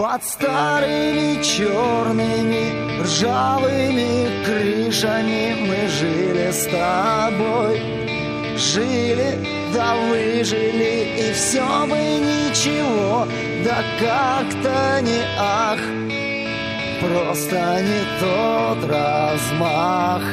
Под старыми черными ржавыми крышами мы жили с тобой. Жили, да выжили, и все бы ничего, да как-то не ах, просто не тот размах.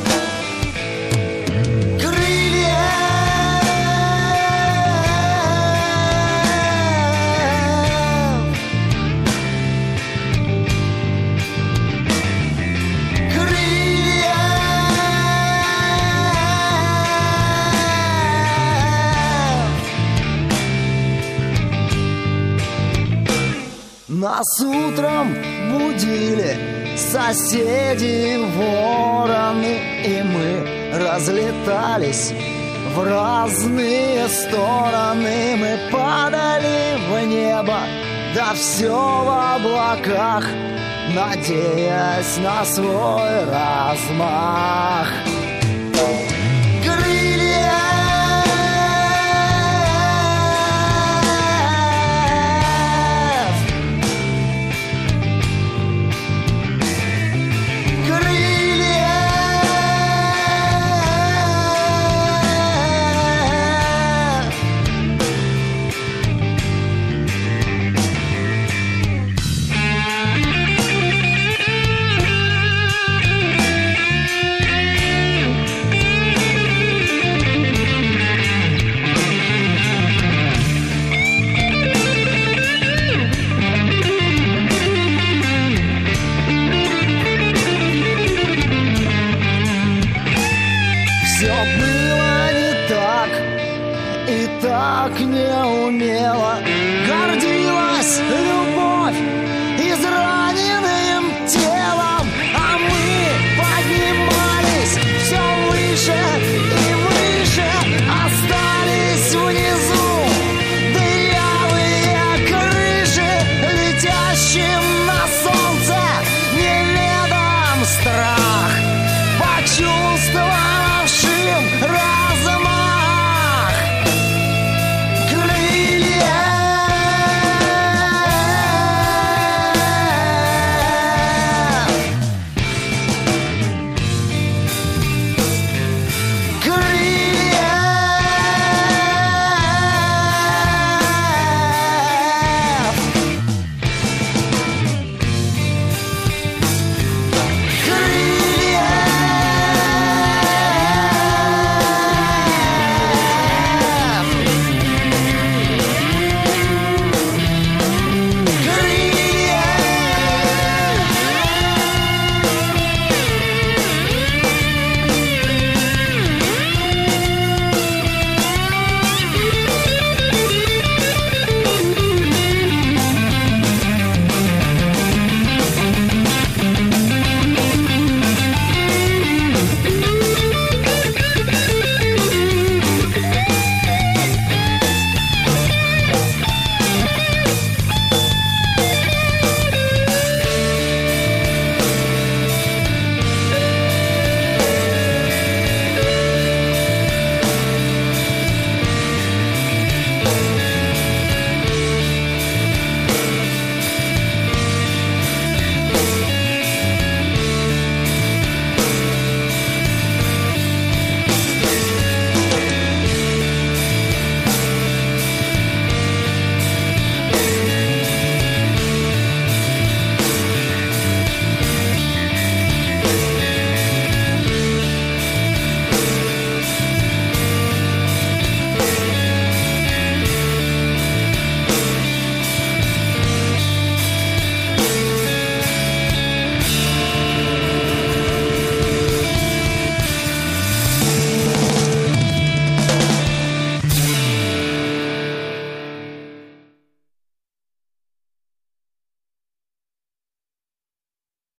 Нас утром будили соседи вороны, и мы разлетались в разные стороны. Мы падали в небо, да все в облаках, надеясь на свой размах. Все было не так, и так неумело гордилась любовь